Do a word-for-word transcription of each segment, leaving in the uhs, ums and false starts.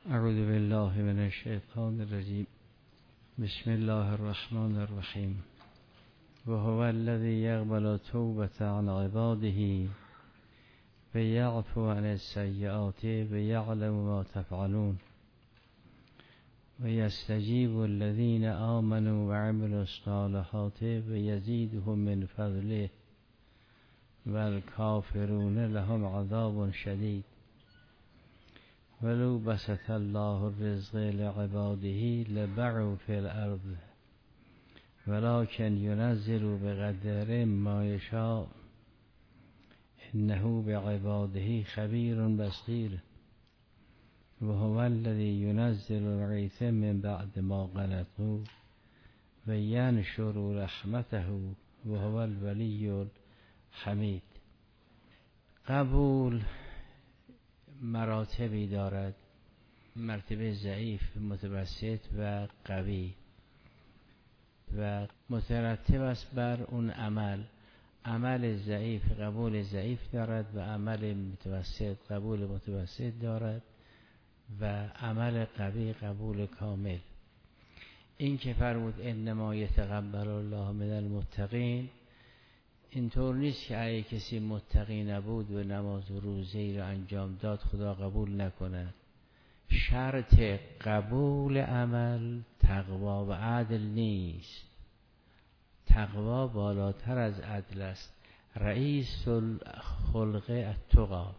اعوذ بالله من الشیطان الرجیم. بسم الله الرحمن الرحیم. و هو الذی یقبل توبة عن عباده و یعفو عن السیئات و یعلم ما تفعلون و یستجیب الذین آمنوا و عملوا الصالحات و یزیدهم من فضله و الکافرون لهم عذاب شدید. ولو بسط الله الرزق لعباده لبغوا في الارض ولكن ينزل بقدر ما يشاء انه بعباده خبير بصير. وهو الذي ينزل الغيث من بعد ما قنطوا وينشر رحمته وهو الولي الحمید. قبول مراتبی دارد، مرتبه ضعیف، متوسط و قوی و مترتب است بر اون عمل. عمل ضعیف قبول ضعیف دارد و عمل متوسط قبول متوسط دارد و عمل قوی قبول کامل. این که فرمود انما یتقبل الله من المتقین، اینطور نیست که اگه کسی متقی نبود و نماز و روزه‌ای رو انجام داد خدا قبول نکند. شرط قبول عمل تقوا و عدل نیست. تقوا بالاتر از عدل است. رئیس الخلق التقی.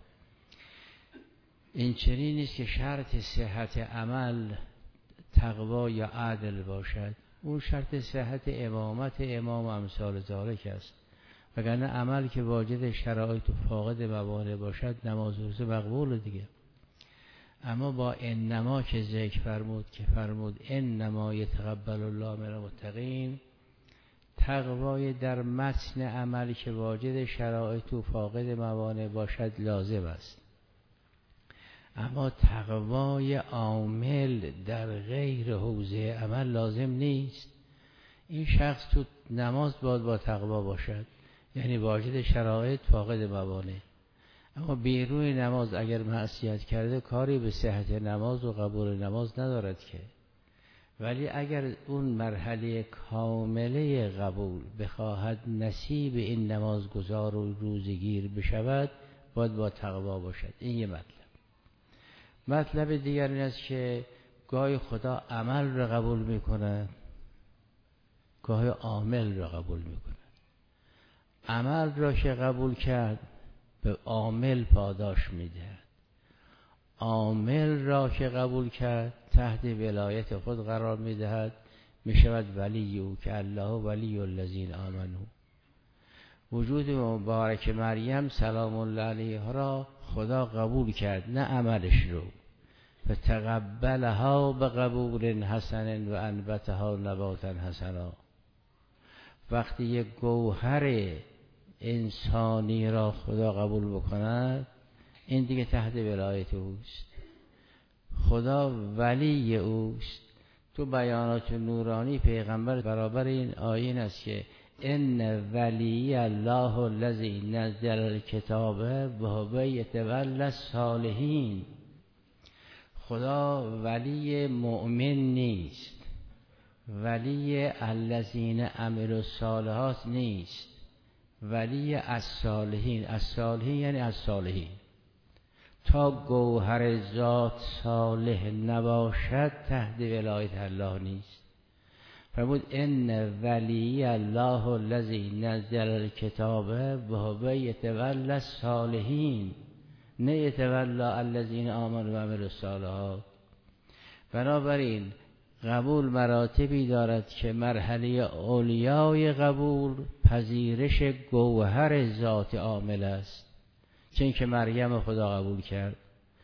این چنین نیست که شرط صحت عمل تقوا یا عدل باشد. اون شرط صحت امامت امام امثال ذالک است. وگرنه عمل که واجد شرایط و فاقد موانع باشد نماز و روزه مقبول دیگه. اما با انما که ذکر فرمود که فرمود انما یتقبل الله من المتقین، تقوای در متن عمل که واجد شرایط و فاقد موانع باشد لازم است. اما تقوای عامل در غیر حوزه عمل لازم نیست. این شخص تو نماز باید با تقوا باشد، یعنی واجد شرایط فاقد موانع. اما بیرون نماز اگر معصیت کرده کاری به صحت نماز و قبول نماز ندارد که. ولی اگر اون مرحله کامله قبول بخواهد نصیب این نمازگزار و روزگیر بشود باید با تقوا باشد. این یه مطلب. مطلب دیگر این است که گاهی خدا عمل را قبول میکنه، گاهی عامل را قبول میکنه. عمل را که قبول کرد به عامل پاداش میدهد. عامل را که قبول کرد تحت ولایت خود قرار میدهد، میشود ولی او که الله ولی الذین آمنوا. وجود مبارک مریم سلام الله علیها را خدا قبول کرد، نه عملش رو. فتقبلها بقبول حسن و انبتها نباتا حسنا. وقتی یک گوهر انسانی را خدا قبول بکند این دیگه تحت ولایت اوست. خدا ولی اوست. تو بیانات نورانی پیغمبر برابر این آیین است که ان ولی الله الذی نزل الکتاب و هو یتولی الصالحین. خدا ولی مؤمن نیست، ولی الذین عملوا الصالحات نیست، ولی الصالحین. الصالحین یعنی الصالحین. تا گوهر ذات صالح نباشد تحت ولایت الله نیست. فرمود ان ولی الله الذی نزل الکتاب و هو یتولی الصالحین، نه یتولی الذین آمنوا و عملوا الصالحات. بنابراین قبول مراتبی دارد که مرحله اولیای قبول پذیرش گوهر ذات عامل است. چون که مریم خدا قبول کرد.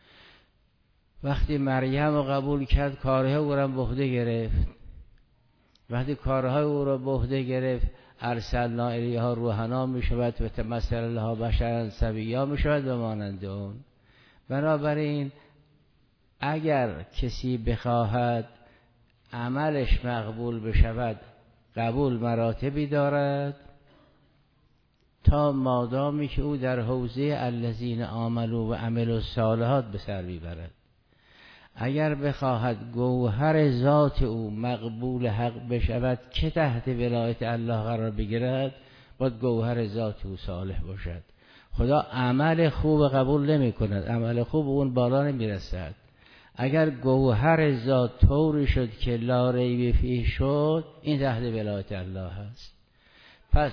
وقتی مریم قبول کرد کارهای او را به عهده گرفت. وقتی کارهای او را به عهده گرفت ارسلنا الیها روحنا می شود و تمثل لها بشرا سویا می شود و مانند اون. بنابراین اگر کسی بخواهد عملش مقبول بشود قبول مراتبی دارد تا مادامی که او در حوزه الذین آمنوا و عملوا الصالحات به سر میبرد. اگر بخواهد گوهر ذات او مقبول حق بشود که تحت ولایت الله قرار بگیرد، باید گوهر ذات او صالح باشد. خدا عمل خوب قبول نمی کند، عمل خوب اون بالا نمی رسد. اگر گوهر ذات طوری شد که لا ریب فیه شد، این تحت ولایت الله هست. پس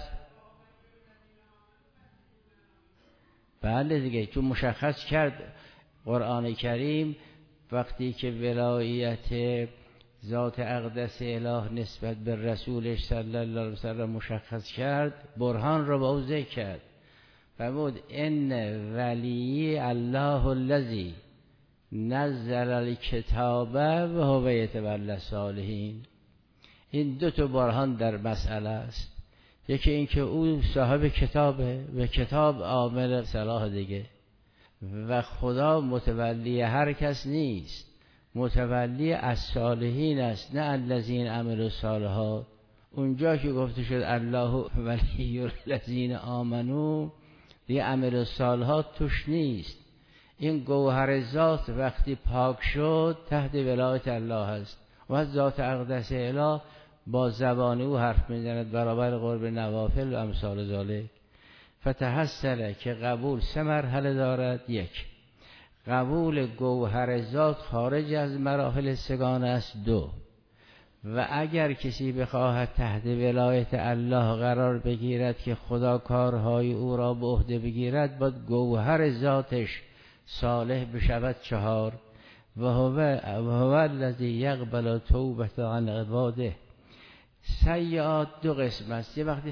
بله دیگه، چون مشخص کرد قرآن کریم وقتی که ولایت ذات اقدس اله نسبت به رسولش صلی الله علیه وسلم مشخص کرد، برهان را با او ذکر کرد. فرمود ان ولی الله الذی نزل الکتاب و هو یتولی الصالحین. این دو تا برهان در مسئله است. یکی این که او صاحب کتابه و کتاب عامل صلاح دیگه، و خدا متولی هر کس نیست، متولی از صالحین است، نه الذین عملوا الصالحات. اونجا که گفته شد الله ولی الذین آمنوا، دیگه عمل الصالحات توش نیست. این گوهر ذات وقتی پاک شد تحت ولایت الله است و ذات اقدس اله با زبان او حرف میزند برابر قرب نوافل و امثال ذالک. فتحصل که قبول سه مرحله دارد. یک، قبول گوهر ذات خارج از مراحل سگانه است. دو، و اگر کسی بخواهد تحت ولایت الله قرار بگیرد که خدا کارهای او را به عهده بگیرد، باید گوهر ذاتش صالح بشود. چهار، و هو و هو الذی یقبل توبة عن عباده. سیئات دو قسم است. یه وقتی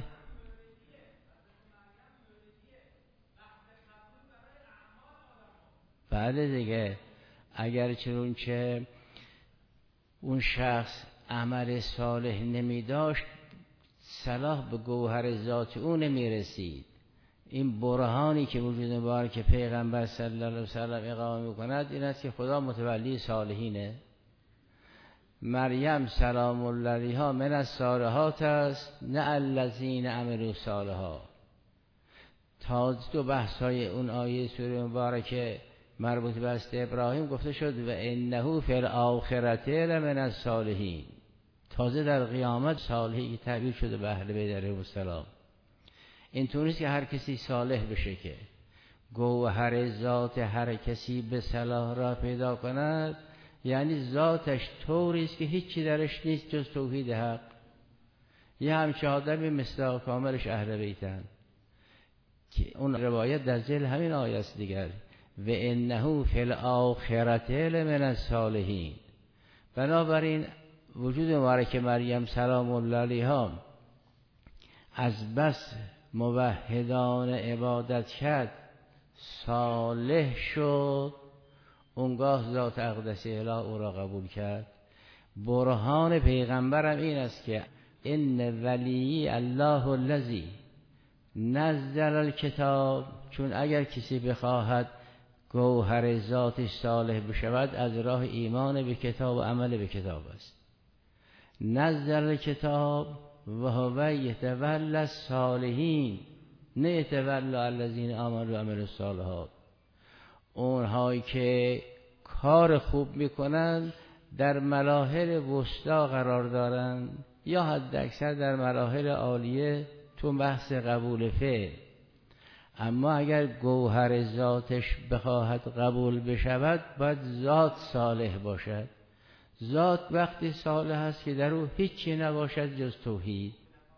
بله دیگه، اگر چون که اون شخص عمل صالح نمی داشت، صلاح به گوهر ذات او نمی رسید. این برهانی که وجود مبارک پیغمبر صلی الله علیه وسلم اقامه میکند این است که خدا متولی صالحینه. مریم سلام الله علیها من الصالحات است، نه الذین عملوا الصالحات. تا دو بحثای اون آیه سوره مبارکه مربوط به است ابراهیم گفته شد و انه فی الاخرة لمن الصالحین. تازه در قیامت صالحی که تعبیر شده به اهل بیت علیهم السلام. این طوریست که هر کسی صالح بشه که گوهر ذات هر کسی به صلاح را پیدا کند، یعنی ذاتش طوریست که هیچی درش نیست جز توحید حق. یه همچه آدمی مثل کاملش اهل بیتن که اون روایت در ذیل همین آیه است دیگر، و انه فی الاخرة لمن الصالحین. بنابراین وجود مبارک مریم سلام الله علیها از بس موحدان عبادت کرد صالح شد، اونگاه ذات اقدس اله او را قبول کرد. برهان پیغمبرم این است که ان ولی الله الذی نزل الکتاب، چون اگر کسی بخواهد گوهر ذاتش صالح بشود از راه ایمان به کتاب و عمل به کتاب است. نزل کتاب و هو یتولی الصالحین، نه یتولی الذین آمنوا و عملوا الصالحات. اونهایی که کار خوب میکنن در مراحل وسطا قرار دارن یا حد اکثر در مراحل عالیه تو بحث قبول فعل. اما اگر گوهر ذاتش بخواهد قبول بشود باید ذات صالح باشد. ذات وقتی صالح است که در او هیچی نباشد جز توحید.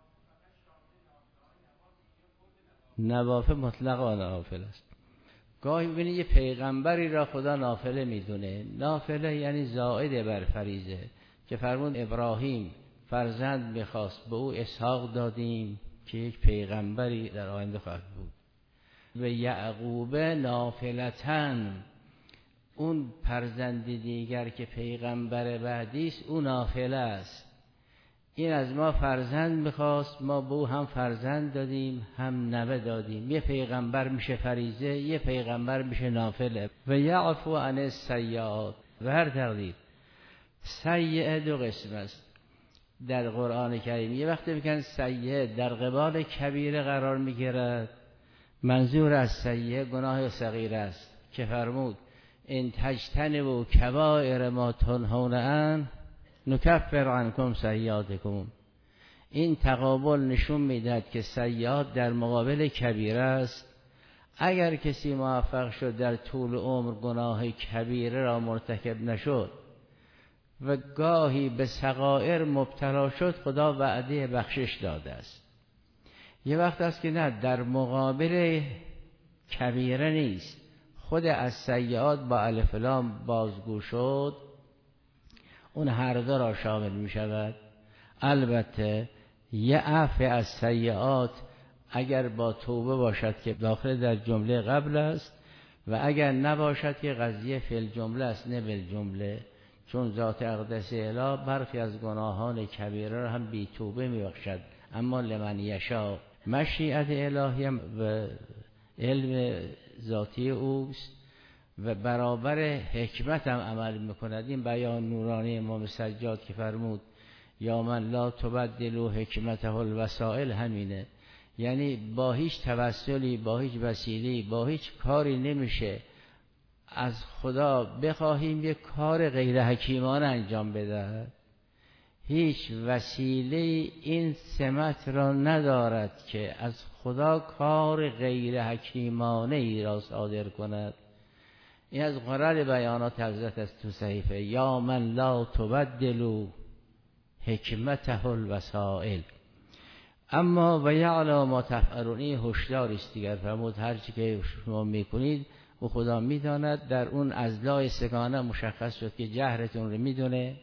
نوافل مطلقا نوافل است. گاهی ببینید یه پیغمبری را خدا نافله میدونه. نافله یعنی زائد بر فریضه، که فرمود ابراهیم فرزند میخواست به او اسحاق دادیم که یک پیغمبری در آینده خواهد بود. و یعقوب نافلتن، اون فرزند دیگر که پیغمبر بعدی است اون نافله است. این از ما فرزند میخواست، ما به او هم فرزند دادیم هم نوه دادیم. یه پیغمبر میشه فریضه، یه پیغمبر میشه نافله. و یعفو عن السیئات. و هر تقدیر سیئه دو قسم است در قرآن کریم. یه وقتی میگن سیئه در قبال کبیره قرار میگیرد. منظور از سیئه گناه صغیر است که فرمود ان تجتنبوا کبائر ما تنهون عنه نکفر عنکم سیئاتکم. این تقابل نشون میدهد که سیئات در مقابل کبیره است. اگر کسی موفق شد در طول عمر گناه کبیره را مرتکب نشد و گاهی به صغائر مبتلا شد، خدا وعده بخشش داده است. یه وقت است که نه، در مقابل کبیره نیست، خود از سیئات با الف لام بازگو شد، اون هر دو را شامل می شود. البته یه عفو از سیئات اگر با توبه باشد که داخل در جمله قبل است، و اگر نباشد که قضیه فی الجمله است نه بالجمله، چون ذات اقدس الهی برخی از گناهان کبیره را هم بی توبه می بخشد، اما لمن یشاء. مشیت الهی هم و علم ذاتی اوست و برابر حکمت هم عمل میکند. این بیان نورانی امام سجاد که فرمود یا من لا تبدلوا حکمته الوسائل همینه، یعنی با هیچ توسلی، با هیچ وسیله‌ای، با هیچ کاری نمیشه از خدا بخواهیم یک کار غیر حکیمانه انجام بده. هیچ وسیله این سمت را ندارد که از خدا کار غیر حکیمانه ای را صادر کند. این از قرار بیانات حضرت است تو صحیفه یا من لا تبدلوا حکمته الوسائل. اما و یعلم ما تفعلون، این هشدار است دیگر. فرمود هر چی که شما میکنید او خدا میداند. در اون اضلاع سگانه مشخص شد که جهرتون رو میدونه،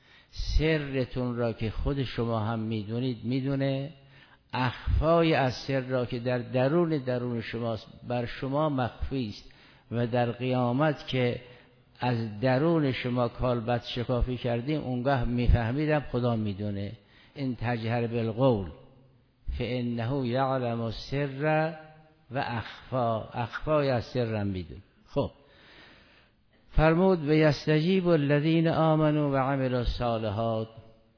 سرتون را که خود شما هم میدونید میدونه، اخفای از سر را که در درون درون شماست بر شما مخفی است، و در قیامت که از درون شما کالبد شکافی کردیم اونگاه میفهمیدم خدا میدونه. این تجهر بالقول فانه یعلم السر و اخفا، اخفای از سرم میدونه. خب فرمود و یستجیب الذین آمنوا و عملوا الصالحات،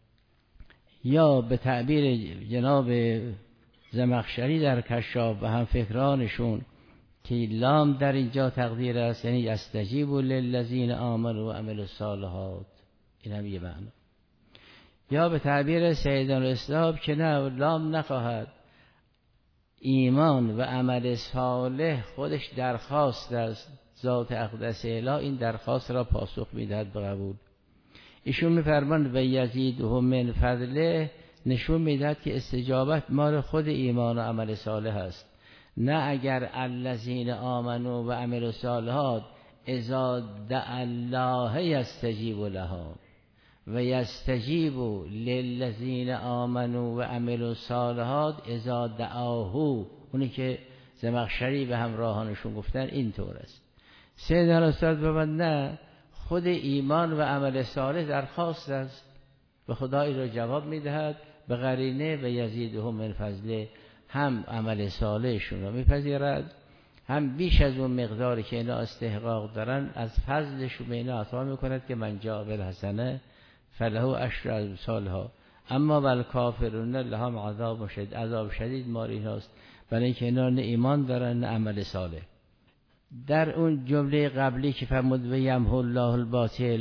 یا به تعبیر جناب زمخشری در کشاف و هم فکرانشون که لام در اینجا تقدیر است، یعنی یستجیب للذین آمنوا و عملوا الصالحات، این هم یه معنی. یا به تعبیر سیدان الاسلام که نه، لام نخواهد، ایمان و عمل صالح خودش درخواست است، ذات اقدس الهی این درخواست را پاسخ میدهد به قبول. ایشون میفرماند و یزیدهم من فضله، نشون میدهد که استجابت مال خود ایمان و عمل صالح است، نه اگر الذین آمنوا و عملوا الصالحات اذا دعا الله یستجیب لهم و یستجیب للذین آمنوا و عملوا الصالحات اذا دعاه، اونی که زمخشری به همراهانشون گفتن اینطور است. سیدنا استاد ببند نه، خود ایمان و عمل صالح درخواست است و خدایی را جواب میدهد به قرینه و یزیدهم من فضله، هم عمل صالحشون را میپذیرد، هم بیش از اون مقداری که اینا استحقاق دارن از فضلشون به اینا عطا میکند که من جاء بالحسنه فله عشر امثالها. اما والکافرون لهم عذاب شدید، عذاب شدید مال ایناست، برای اینکه اینا نه ایمان دارن نه عمل صالح. در اون جمله قبلی که فرمود و یمحو الله الباطل،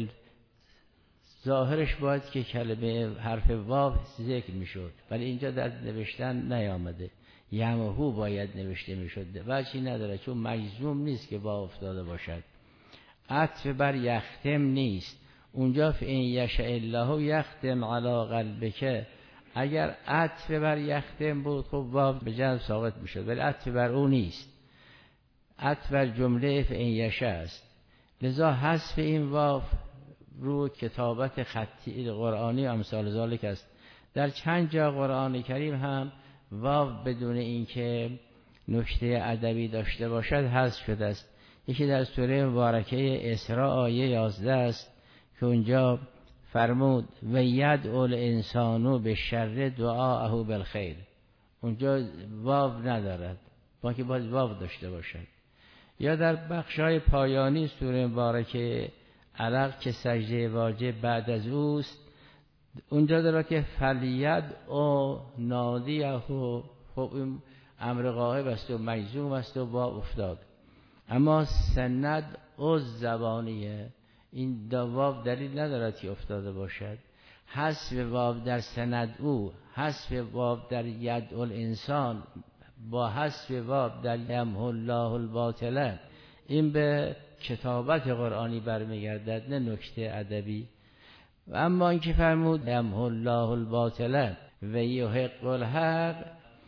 ظاهرش باید که کلمه حرف واو ذکر میشد، ولی اینجا در نوشتن نیامده، یمحو باید نوشته میشد، وجهی نداره چون مجزوم نیست که واو افتاده باشد. عطف بر یختم نیست اونجا، فإن یشاء الله یختم علی قلبک، اگر عطف بر یختم بود خب واو به جزم ساقط میشد، ولی عطف بر اون نیست، عطف بر جمله فإن یشاء است. لذا حذف این واو رو کتابت خطی قرآنی و امثال ذالک است. در چند جا قرآن کریم هم واو بدون اینکه نکته ادبی داشته باشد حذف شده است. یکی در سوره مبارکه اسراء آیه یازده است که اونجا فرمود و یدعو الانسان بالشر دعاءه بالخیر، اونجا واو ندارد، با که باید واو داشته باشد. یا در بخشای پایانی سوره مبارکه علق که سجده واجب بعد از اوست، اونجا داره که فلید او نادیه، خب این امر غایب است و مجزوم است و واو افتاد. اما سند از زبانیه، این دو واو دلیل ندارد که افتاده باشد. حذف واو در سند او، حذف واو در ید الانسان با حذف واو در یمحو الله الباطل، این به کتابت قرآنی برمیگردد نه نکته ادبی. و اما اینکه فرمود یمحو الله الباطل و یحق الحق،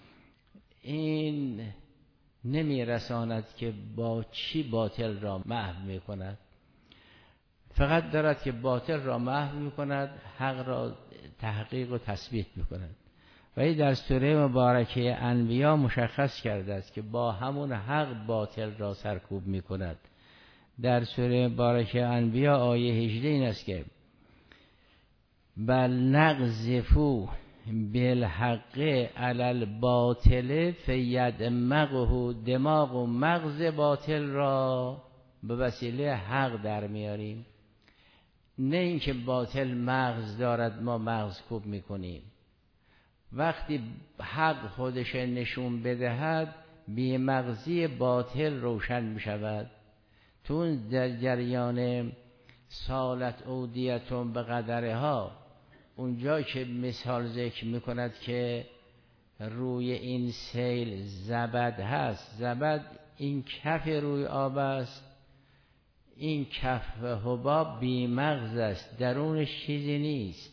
این نمی رساند که با چی باطل را محو می کند، فقط دارد که باطل را محو می کند، حق را تحقیق و تثبیت می کند. و این در سوره مبارکه انبیا مشخص کرده است که با همون حق باطل را سرکوب می کند. در سوره مبارکه انبیا آیه هجده این است که بل نقذفو بالحق علی الباطل فیدمغه، دماغ و مغز باطل را به وسیله حق در میاریم. نه اینکه باطل مغز دارد ما مغز کوب میکنیم. وقتی حق خودش نشون بدهد بی مغزی باطل روشن میشود. تو در جریان سالت اودیتون به قدرها، اونجا که مثال ذکر میکند که روی این سیل زبد هست، زبد این کف روی آب است، این کف حباب بی مغز است، درونش چیزی نیست.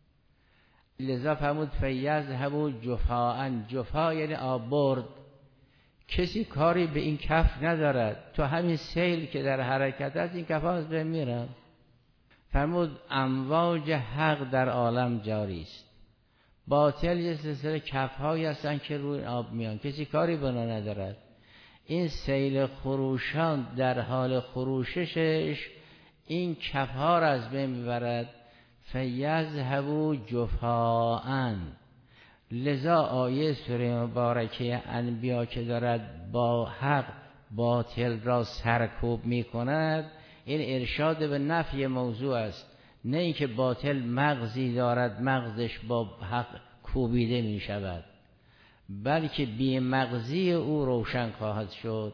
لذا فرمود فیذهبوا جفاء، جفا یعنی آب برد، کسی کاری به این کف ندارد، تو همین سیل که در حرکت است این کف ها از بین میرن. فرمود امواج حق در عالم جاری است، باطل یه سلسله کف هایی هستن که روی آب میان، کسی کاری بنا ندارد. این سیل خروشان در حال خروششش این کف ها را از بین میبرد. فیذهبوا جفاء، لذا آیه سوره مبارکه انبیا که دارد با حق باطل را سرکوب میکند، این ارشاد به نفی موضوع است، نه اینکه باطل مغزی دارد مغزش با حق کوبیده می شود، بلکه بی مغزی او روشن خواهد شد.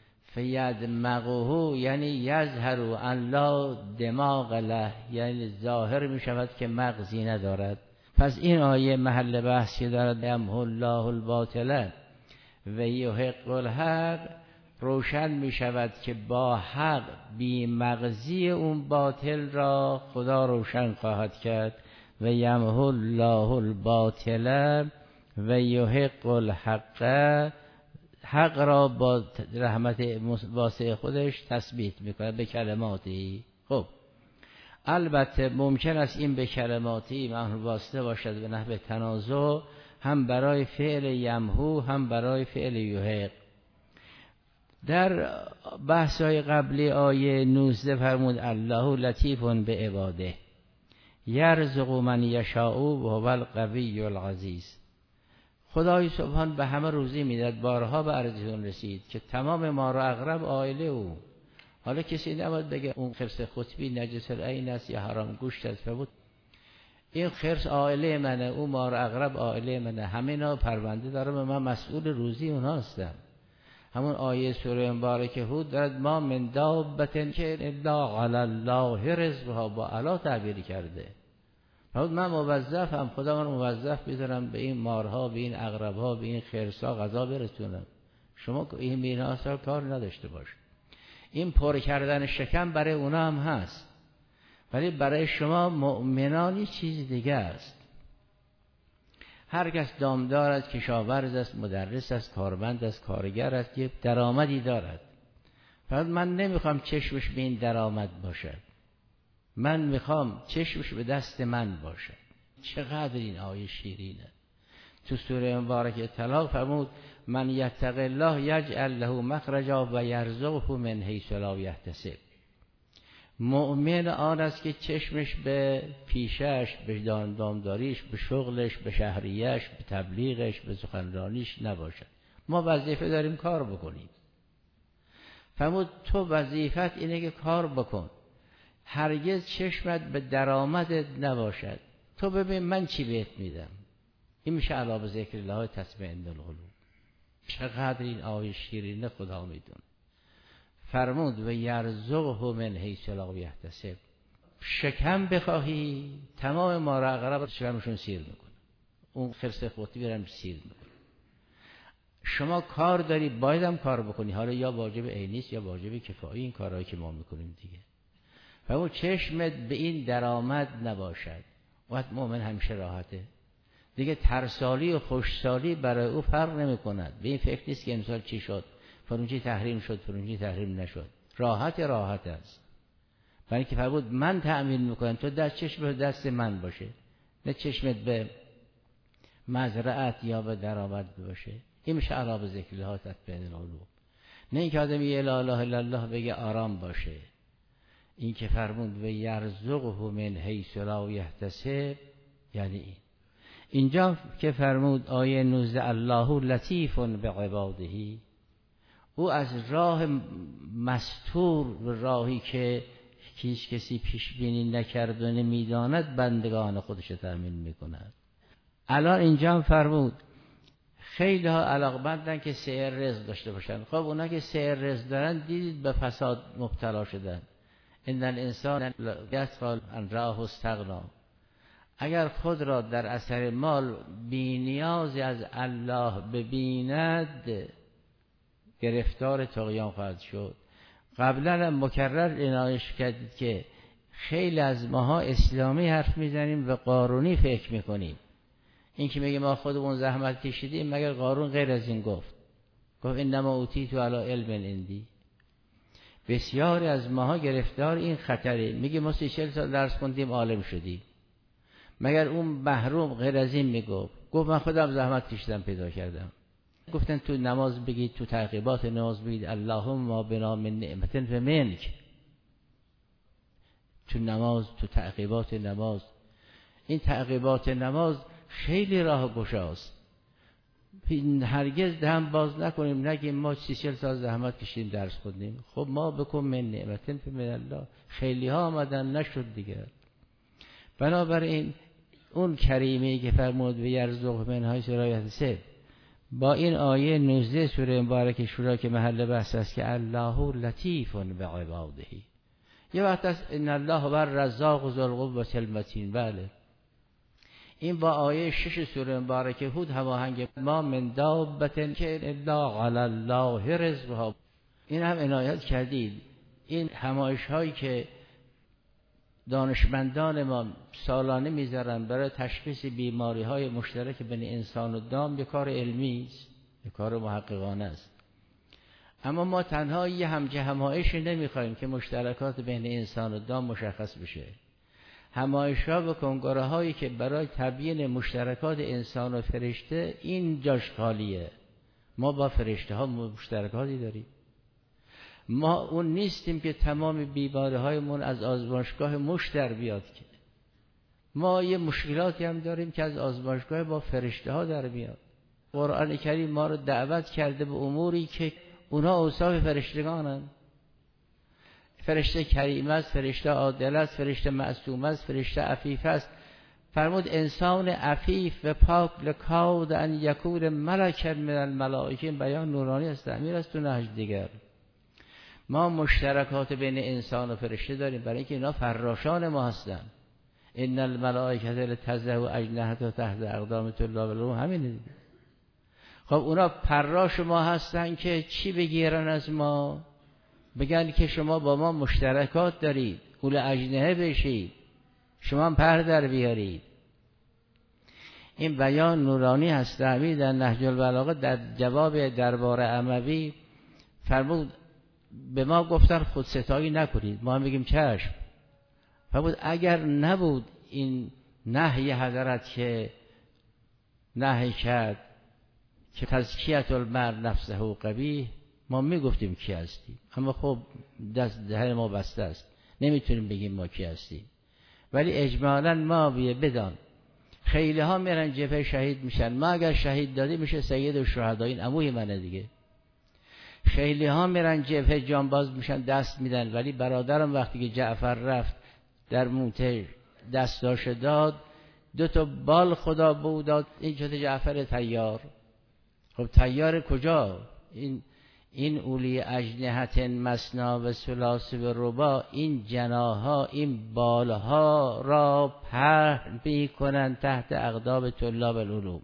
فیدمغه یعنی یظهر ان لا دماغ له، یعنی ظاهر می شود که مغزی ندارد. پس این آیه محل بحثی دارد یمحو الله الباطل و یحق الحق، روشن می شود که با حق بی مغزی اون باطل را خدا روشن خواهد کرد. و یمحو الله الباطل و یحق الحق، حق را با رحمت واسع خودش تثبیت میکنه به کلماتی. خب البته ممکن است این به کلماتی معنی واسطه باشد به نحو تنازع، هم برای فعل یمحو هم برای فعل یحق. در بحث‌های قبلی آیه نوزده فرمود الله لطیف به عباده یرزق من یشاء و هو القوی العزیز. خدای سبحان به همه روزی میداد. بارها به عرضتون رسید که تمام ما را اقرب عائله او. حالا کسی نباید بگه اون خرس خطبی نجس العین است یا حرام گوشت است. فرمود این خرس عائله منه، اون ما را اقرب عائله منه، همه اینا پرونده دارم و من مسئول روزی اونها هستم. همون آیه سوره مبارکه هود دارد ما من دابة که الا علی الله رزقها، با الا تعبیر کرده. فرمود من موظفم، خدا من موظف میذارم به این مارها، به این عقربها، به این خرسا غذا برسونم. شما این میناسا کار نداشته باش. این پر کردن شکم برای اونا هم هست، ولی برای شما مؤمنانی چیز دیگه است. هر کس دامدار است، کشاورز است، مدرس است، کارمند است، کارگر است، یه درآمدی دارد. فقط من نمیخوام چشمش به این درآمد باشد، من میخوام چشمش به دست من باشد. چقدر این آیه شیرینه. تو سوره مبارکه طلاق فرمود من یتق الله یجعل له مخرجا و یرزقه من حیث لا یحتسب. مؤمن آن است که چشمش به پیشش، به دامداریش، به شغلش، به شهریش، به تبلیغش، به سخنرانیش نباشد. ما وظیفه داریم کار بکنیم. فرمود تو وظیفت اینه که کار بکن، هرگز چشمت به درآمدت نباشد. تو ببین من چی بهت میدم. این میشه علا به ذکر الله تطمئن القلوب. چقدر این آیه شیرینه خدا میدونه. فرمود و یرزقه من حیث لا یحتسب. شکم بخواهی تمام مار عقرب شکمشون سیر میکنه، اون خرس خودی برم سیر میکنه. شما کار داری باید هم کار بکنی، حالا یا واجب عینی است یا واجب کفایی، این کارهایی که ما میکنیم دیگه. و اون چشمت به این درآمد نباشد، وقت مؤمن همیشه راحته دیگه. ترسالی و خوشسالی برای او فرق نمی کند. به این فکر نیست که امسال چی شد، فرونچی تحریم شد، فرونچی تحریم نشد. راحت راحت است. برای که فرمود من تأمین میکنم، تو دست چشم به دست من باشه، نه چشمت به مزرعت یا به درآمد باشه. این میشه علاوه ذکر الله تطمئن القلوب. نه اینکه آدم یه لا اله الا الله بگه آرام باشه. این که فرمود و یرزقه من حیث لا یحتسب یعنی این. اینجا که فرمود آیه نوزده الله لطیف بعباده، او از راه مستور و راهی که هیچ کسی پیش بینی نکرد و نمیداند بندگان خودش تأمین میکند. الان اینجا فرمود خیلی ها علاقمندن که سیر رزق داشته باشن. خب اونا که سیر رزق دارن دیدید به فساد مبتلا شدن. ان الانسان یطغی ان رآه استغنی. اگر خود را در اثر مال بی نیازی از الله ببیند گرفتار طغیان خواهد شد. قبلا مکرر عنایت کردید که خیلی از ماها اسلامی حرف میزنیم و قارونی فکر میکنیم. این که میگه ما خودمون زحمت کشیدیم، مگر قارون غیر از این گفت؟ گفت انما اوتیت علی علم عندی. بسیاری از ماها گرفتار این خطره. میگه ما سی چهل سال درس خوندیم عالم شدیم، مگر اون محروم غیر از این میگفت؟ گفت من خودم زحمت کشیدم پیدا کردم. گفتن تو نماز بگید، تو تعقیبات نماز بگید اللهم ما بنا من نعمت فمنک. تو نماز، تو تعقیبات نماز، این تعقیبات نماز خیلی راه گشاست. هرگز دهن باز نکنیم نگیم ما سی چهل سال زحمت کشیدیم درس خوندیم. خب ما بکن من نعمت فمن الله. خیلی ها آمدن نشد دیگر. بنابراین اون کریمی که فرمود و یرزق من حیث لا یحتسب با این آیه نوزده سوره مبارکه شورا که محل بحث است که الله لطیف بعباده، یه وقت است ان الله هو الرزاق ذو القوة المتین. بله این با آیه شش سوره مبارکه هود هماهنگ. ما من دابة که الا علی الله رزقها. این هم عنایت کردید. این همایش هایی که دانشمندان ما سالانه میذارن برای تشخیص بیماری های مشترک بین انسان و دام، یک کار علمی است، یک کار محققانه است. اما ما تنها یه همچه همایشی نمیخوایم که مشترکات بین انسان و دام مشخص بشه. همایش ها و کنگره هایی که برای تبیین مشترکات انسان و فرشته، این جاش خالیه. ما با فرشته ها مشترکاتی داریم. ما اون نیستیم که تمام بیماری هایمون از آزمایشگاه مش در بیاد. که ما یه مشکلاتی هم داریم که از آزمایشگاه با فرشته ها در بیاد. قرآن کریم ما رو دعوت کرده به اموری که اونها اوصاف فرشتگانن. فرشته کریم است، فرشته عادل است، فرشته معصوم است، فرشته عفیف است. فرمود انسان عفیف و پاک لکاد ان یکون ملکا من الملائکه. بیان نورانی است، تعمیر است تو نهج دیگر. ما مشترکات بین انسان و فرشته داریم برای اینکه اینا فراشان ما هستن. ان الملائکه لتضع اجنحتها تحت اقدام الله ولهم. همینه. خب اونا پراش ما هستن که چی بگیرن از ما؟ بگن که شما با ما مشترکات دارید، اول اجنحه بشید، شما هم پر در بیارید. این بیان نورانی هست. تعمیر در نهج البلاغه در جواب دربار اموی فرمود به ما گفتن خود ستایی نکنید، ما هم بگیم چشم. فرمود اگر نبود این نهی حضرت که نهی کرد که تزکیت المرء نفسه قبیح، ما میگفتیم کی هستیم. اما خب دست دهن ما بسته است، نمیتونیم بگیم ما کی هستیم. ولی اجمالا ما بیه بدان خیلی ها میرن جبهه شهید میشن. ما اگر شهید دادی میشه سید الشهدا. این عموی منه دیگه. خیلی ها میرن جبهه جانباز میشن، دست میدن. ولی برادرم وقتی که جعفر رفت در موته دستاش داد، دو تا بال خدا بود داد. این شده جعفر طیار. خب طیار کجا؟ این این اولی اجنحت مثنا و ثلاث و رباع، این جناحها این بالها را پهن میکنند تحت اقدام طلاب العلوم.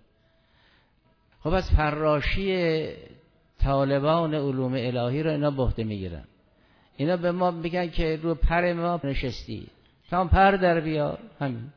خب از فراشی طالبان علوم الهی را اینا بهته میگیرن. اینا به ما میگن که رو پر ما نشستی، تا پر در بیار. همین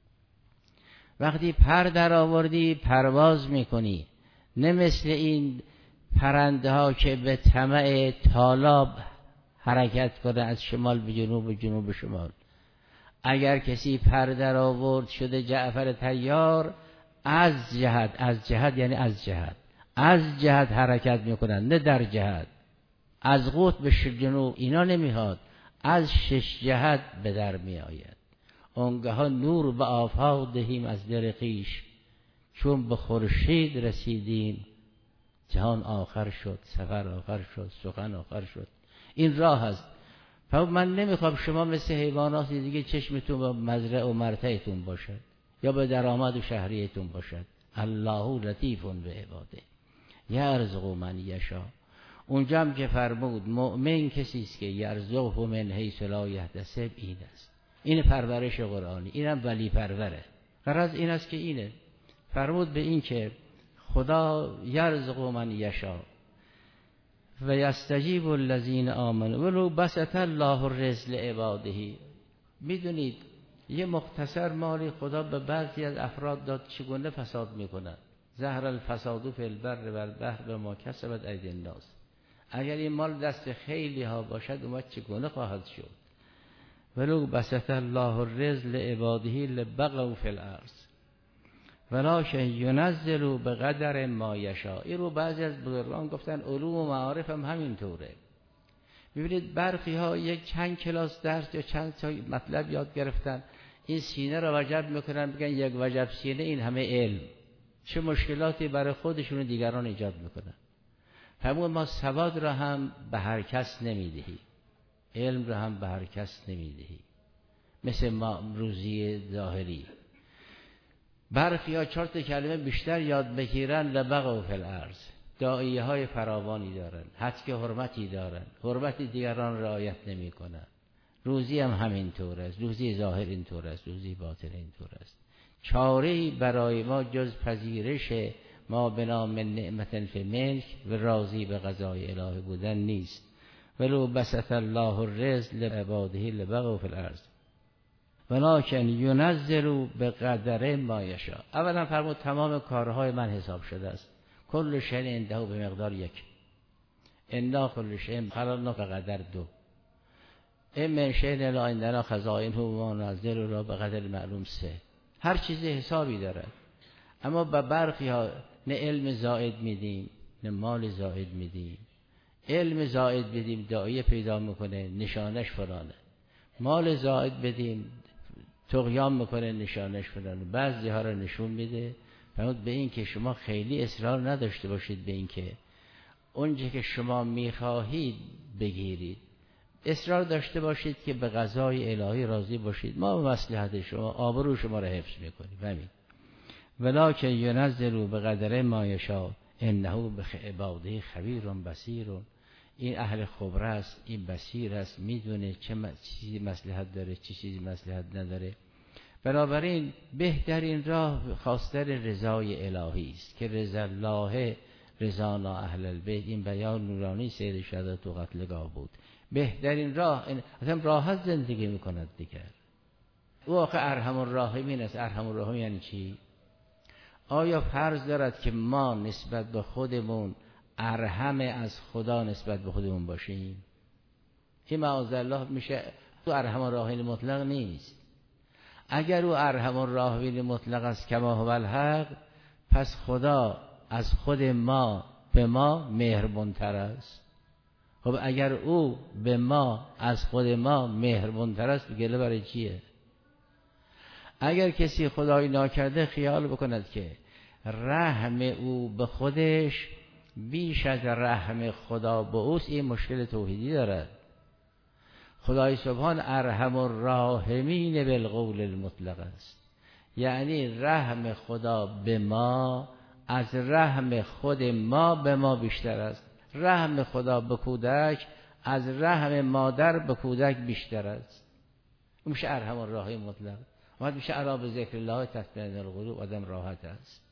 وقتی پر در آوردی پرواز میکنی، نه مثل این پرنده ها که به طمع طالاب حرکت کنه از شمال به جنوب و جنوب به شمال. اگر کسی پر در آورد شده جعفر طیار، از جهت، از جهت یعنی از جهت، از جهت حرکت میکنن، نه در جهت. از قطب جنوب اینا نمیاد، از شش جهت به در می آید. اونگه ها نور به آفاق دهیم از دل خویش، چون به خورشید رسیدیم جهان آخر شد، سفر آخر شد، سخن آخر شد. این راه است. من نمیخوام شما مثل حیوانات دیگه چشمتون به مزرعه و مرتعتون باشد یا به درآمد و شهریتون باشد. الله لطیف به عباده یرزق من یشاء. اونجا هم که فرمود مؤمن کسی است که یرزقه من حیث لا یحتسب، این است. این پرورش قرآنی، اینم ولی پروره. غرض این است که اینه فرمود به این که خدا یرزق من یشاء و یستجیب الذین آمنوا ولو بسط الله الرزق لعباده. میدونید یه مختصر مالی خدا به بعضی از افراد داد، چگونه فساد میکنن. ظهر الفساد فی البر و البحر بما کسبت ایدی الناس. اگر این مال دست خیلی ها باشد اومد چگونه خواهد شد. ولو بسط الله الرزق لعباده لبغوا فی الارض ولکن ینزل بقدر ما یشاء. این رو بعضی از بزرگان گفتن علوم و معارف هم همینطوره. ببینید برخی ها یک چند کلاس درس یا چند تا مطلب یاد گرفتن، این سینه را وجب میکنن، میگن یک وجب سینه این همه علم. چه مشکلاتی برای خودشون و دیگران ایجاد میکنن. همون ما سواد را هم به هر کس نمیدهی، علم را هم به هر کس نمیدهی، مثل ما روزی ظاهری. برخی ها چهار تا کلمه بیشتر یاد بگیرن لبغوا فی الارض، داعیه های فراوانی دارن، حد که حرمتی دارن، حرمت دیگران رعایت نمی کنن. روزی هم همین طور است، روزی ظاهر این طور است، روزی باطن این طور است. چاره‌ای برای ما جز پذیرش ما بنا من نعمت فی ملک و راضی به قضای الهی بودن نیست. ولو بسط الله الرزق لعباده لبغوا فی الارض ولکن ینزل به قدر ما یشاء. اولا فرمود تمام کارهای من حساب شده است. کل شیء عنده به مقدار یک. انا کل شیء خلقنا به قدر دو. این من شیء الا عندنا خزائنه و ننزل را به قدر معلوم سه. هر چیزی حسابی داره. اما به برخی ها نه علم زائد میدیم نه مال زائد میدیم. علم زائد بدیم داعیه پیدا میکنه نشانش فلانه، مال زائد بدیم طغیان میکنه نشانش فلانه. بعضی ها رو نشون میده. فرمود به این که شما خیلی اصرار نداشته باشید به این که اونچه که شما میخواهید بگیرید، اصرار داشته باشید که به قضای الهی راضی باشید. ما به مصلحت شما آبرو شما رو حفظ میکنیم. همین. ولکن ینزل به قدر ما یشاء انه بعباده خبیر بصیر. این اهل خبره است، این بصیر است، میدونه چه چیزی مصلحت داره چه چیزی مصلحت نداره. بنابراین بهترین راه خواستن رضای الهی است که رضا الله رضانا اهل البیت. این بیان نورانی سید شهادت و قتلگاه بود. بهترین راه این اصلا راحت زندگی میکند دیگر. او آخه ارحم الراحمین است. ارحم الراحمین یعنی چی؟ آیا فرض دارد که ما نسبت به خودمون ارحم از خدا نسبت به خودمون باشیم؟ این معاذالله میشه تو ارحم الراحمین مطلق نیست. اگر او ارحم الراحمین مطلق است کما هو الحق، پس خدا از خود ما به ما مهربان‌تر است. خب اگر او به ما از خود ما مهربان‌تر است گله برای چیه؟ اگر کسی خدایی ناکرده خیال بکند که رحم او به خودش بیش از رحم خدا به اوست، این مشکل توحیدی دارد. خدای سبحان ارحم الراحمین بالقول المطلق است. یعنی رحم خدا به ما از رحم خود ما به ما بیشتر است. رحم خدا به کودک از رحم مادر به کودک بیشتر است. اون میشه ارحم الراحمین مطلق. وقت میشه الا به ذکر الله تطمئن القلوب، آدم راحت است.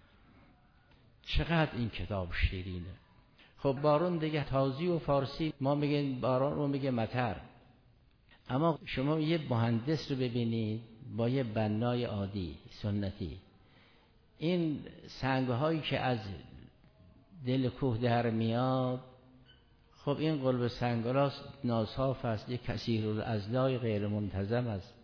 چقدر این کتاب شیرینه. خب بارون دیگه تازی و فارسی ما میگیم باران رو میگه مطر، اما شما یه مهندس رو ببینید با یه بنای عادی سنتی، این سنگ‌هایی که از دل کوه در میاد، خب این قلب سنگ‌ها ناصاف است، یک کثیر الاضلاع غیر منتظم است.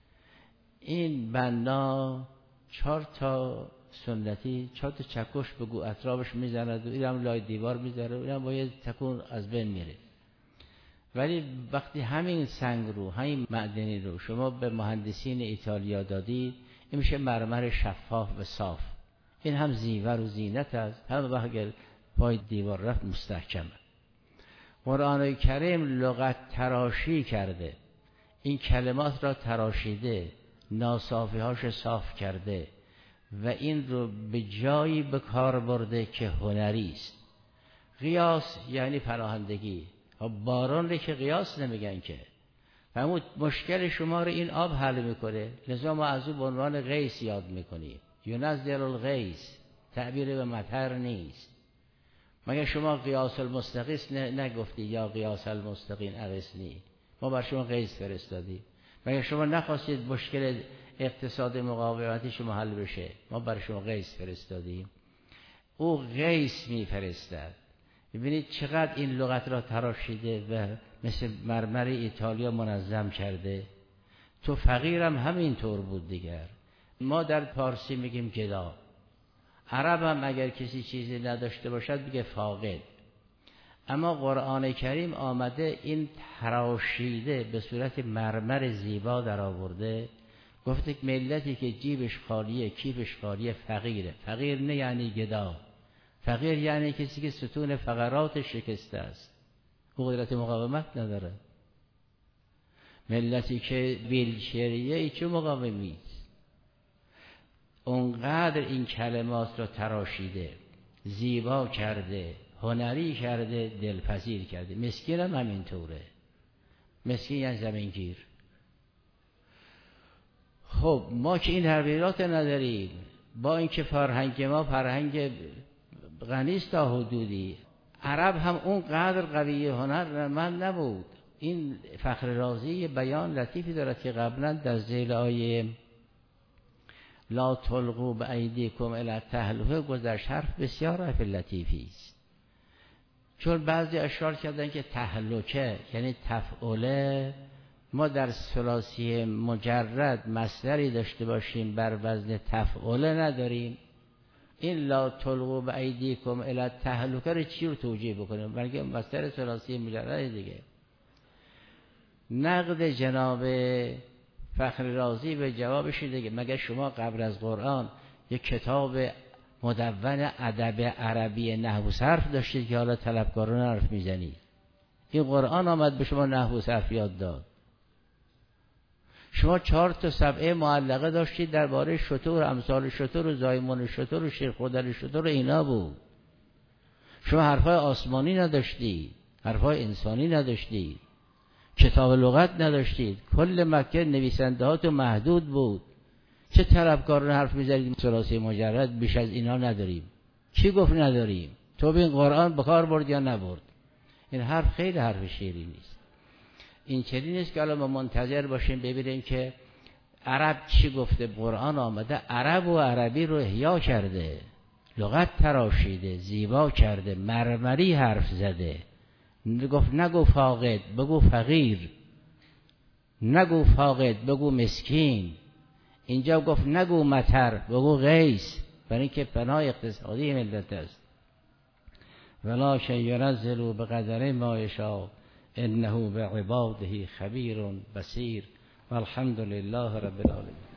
این بنا چهار تا سنتی چهار تا چکش بگو اطرافش میزند و اینم لای دیوار میذاره و اینم با یه تکون از بین میره. ولی وقتی همین سنگ رو، همین معدنی رو شما به مهندسین ایتالیا دادید، این میشه مرمر شفاف و صاف. این هم زیور و زینت است، هم وقتی پای دیوار رفت مستحکمه. قرآن کریم لغت تراشی کرده، این کلمات را تراشیده، ناصافی هاش صاف کرده و این رو به جایی به کار برده که هنری است. قیاس یعنی پناهندگی. باران رو که قیاس نمیگن که، همون مشکل شما رو این آب حل میکنه، لذا ما از او به عنوان غیث یاد میکنیم. ینزل الغیث تعبیر به مطر نیست. مگر شما قیاس المستقیس نگفتی یا قیاس المستقیم اغثنی؟ ما بر شما غیث فرستادیم. مگر شما نخواستید مشکل اقتصاد مقاومتی شما حل بشه؟ ما بر شما غیث فرستادیم. او غیث میفرستد. ببینید چقدر این لغت را تراشیده و مثل مرمر ایتالیا منظم کرده. تو فقیرم همینطور بود دیگر. ما در پارسی میگیم گدا. عرب هم اگر کسی چیزی نداشته باشد بگه فاقد. اما قرآن کریم آمده این تراشیده به صورت مرمر زیبا در آورده. گفته ملتی که جیبش خالیه کیفش خالیه فقیره. فقیر نه یعنی گدا، فقیر یعنی کسی که ستون فقرات شکسته است، او قدرت مقاومت نداره. ملتی که ویلچریه ای چه مقاومی است؟ اونقدر این کلمات را تراشیده، زیبا کرده، هنری کرده، دلپذیر کرده. مسکین هم همینطوره. مسکین یعنی زمینگیر. خب ما که این تغییرات نداریم، با اینکه فرهنگ ما فرهنگ غنیست تا حدودی، عرب هم اون قدر قوی هنرمند نبود. این فخر رازی بیان لطیفی دارد که قبلا در ذیل آیه لا تلقوا بایدیکم الی التهلکه گذشت، حرف بسیار حرف لطیفی است. چون بعضی اشاره کردن که تهلکه یعنی تفعله، ما در ثلاثی مجرد مصدری داشته باشیم بر وزن تفعله نداریم. این لا تلقوا بایدیکم الی التهلکه رو چی رو توجیه بکنیم؟ بلکه مصدر ثلاثی مجرد دیگه. نقد جناب فخر رازی به جوابش دیگه، مگر شما قبل از قرآن یک کتاب مدون ادب عربی نحو و صرف داشتید که حالا طلبکارانه حرف میزنید؟ این قرآن آمد به شما نحو و صرف یاد داد. شما چهار تا سبعه معلقه داشتید درباره شتر، امثال شتر و زایمان شتر و شیر خودل شتر و اینا بود. شما حرفای آسمانی نداشتید، حرفای انسانی نداشتید، کتاب لغت نداشتید. کل مکه نویسنده ها تو محدود بود. چه طلبکارانه حرف می‌زدید؟ ثلاثی مجرد بیش از اینا نداریم. کی گفت نداریم؟ تو به این قرآن بکار برد یا نبرد؟ این حرف خیلی حرف شیرینی است. این چنین نیست که الان ما منتظر باشیم ببینیم که عرب چی گفته. قرآن آمده عرب و عربی رو احیا کرده، لغت تراشیده، زیبا کرده، مرمری حرف زده. گفت نگو فاقد بگو فقیر، نگو فاقد بگو مسکین. اینجا گفت نگو مطر بگو غیث، برای اینکه پناه اقتصادی ملت است. ولا شیء ینزل بقدر ما یشاء انه بعباده خبیر بصیر والحمد لله رب العالمین.